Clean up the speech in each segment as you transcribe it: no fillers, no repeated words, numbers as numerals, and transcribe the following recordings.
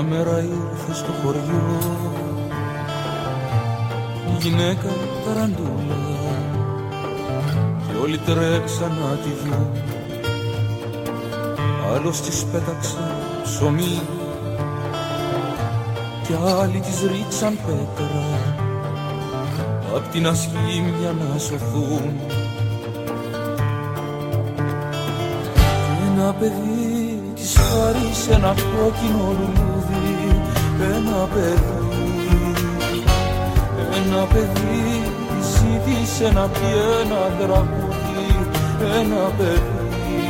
Μια μέρα ήρθε στο χωριό η γυναίκα ταραντούλα και όλοι τρέξαν να τη δουν. Άλλος της πέταξε ψωμί κι άλλοι της ρίξαν πέτρα απ' την ασχήμια να σωθούν. Και ένα παιδί της χάρισε ένα κόκκινο λουλούδι. Ένα παιδί της ζήτησε να πει ένα τραγούδι. Ένα παιδί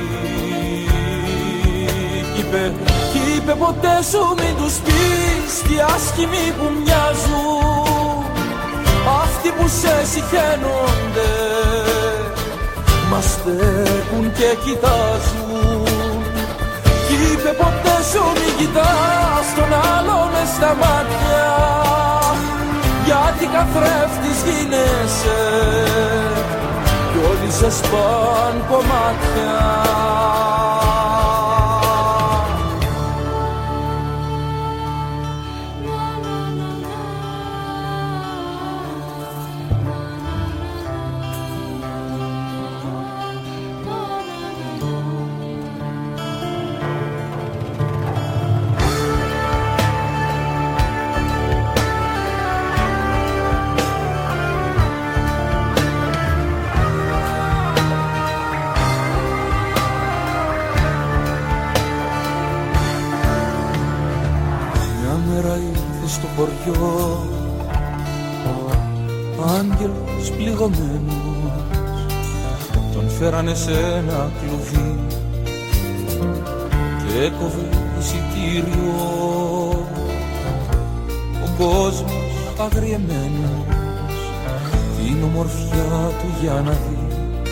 κι είπε ποτέ σου μην τους πεις τι άσχημοι που μοιάζουν αυτοί που σε συχαίνονται μας στέκουν και κοιτάζουν. Κι είπε ποτέ σου μην κοιτάς τον άλλο μες στα μάτια γιατί καθρέφτης γίνεσαι κι όλοι σε σπάν κομμάτια. Στο χωριό άγγελος πληγωμένος τον φέρανε σε ένα κλουβί και έκοβε εισιτήριο ο κόσμος αγριεμένος την ομορφιά του για να δει.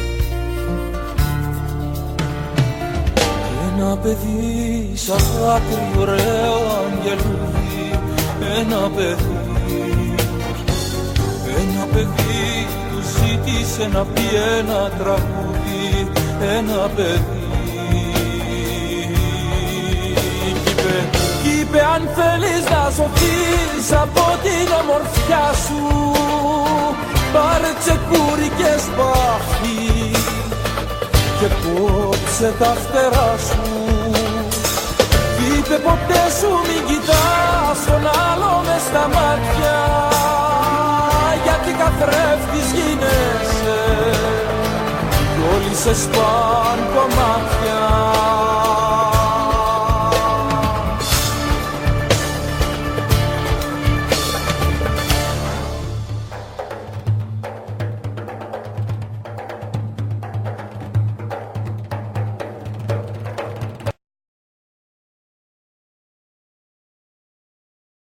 Και ένα παιδί σαν δάκρυ ωραίο αγγελούδι. Ένα παιδί του ζήτησε να πει ένα τραγούδι. Ένα παιδί κι είπε αν θέλεις να σωθείς από την ομορφιά σου πάρε τσεκούρι και σπάχτη και κόψε τα φτερά σου. Είπε ποτέ σου μην κοιτάς τον άλλο μες στα μάτια γιατί καθρέφτης γίνεσαι κι όλοι σε σπάν κομμάτια.